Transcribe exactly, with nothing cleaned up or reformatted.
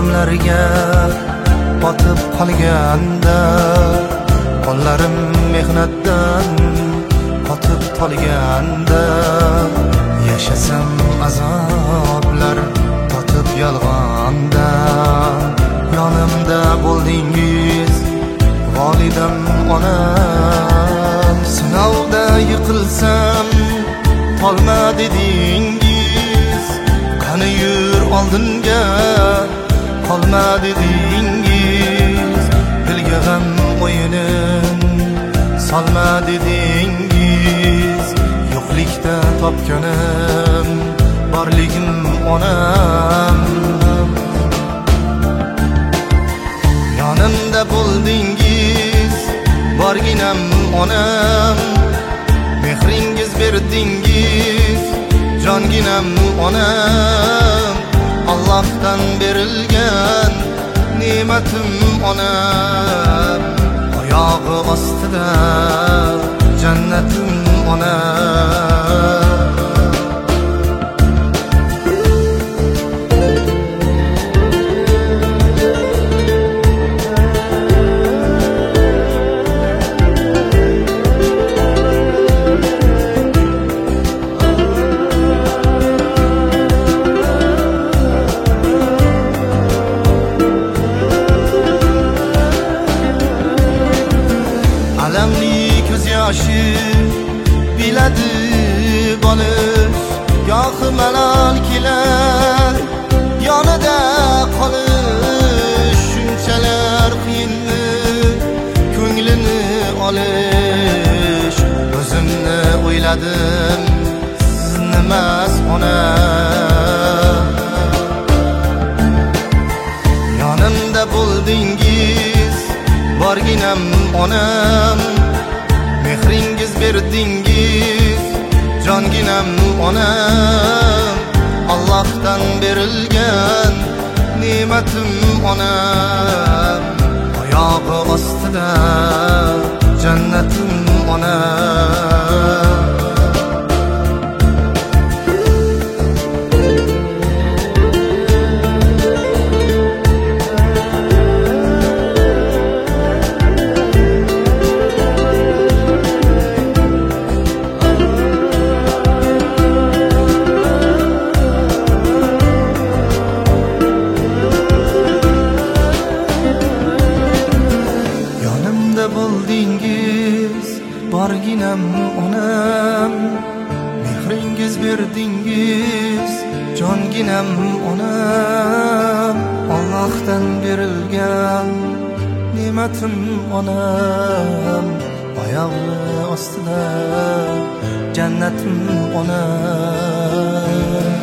g'amlarga botib qolganda, qo'llarim mehnatdan qotib qolganda, yashasam azoblar totib yolg'onda, yonimda bo'ldingiz volidam onam. Sinovda yiqilsam qolma dedingiz, qani yur oldinga qolma dedingiz, dilga g'am o'yinin solma dedingiz. Yo'qlikda topganim borligim onam, yonimda bo'ldingiz borginam onam. Mehringiz berdingiz jonginam onam, Allohdan berilgan ne'matim onam. Oyog'i ostida jannatim onam. Alamli ko'z yoshi biladi bo'lish, gohi malol kelar yonida qolish. Shunchalar qiyinni ko'nglini olish, o'zimni o'yladim sizni emas onam. Yonimda bo'ldingiz borginam onam, mehringiz berdingiz jonginam onam. Allohdan berilgan ne'matim onam, oyog'i ostida jannatim onam. Bo'ldingiz borginam onam, mehringiz berdingiz jonginam onam. Allohdan berilgan ne'matim onam, oyog'i ostida jannatim onam.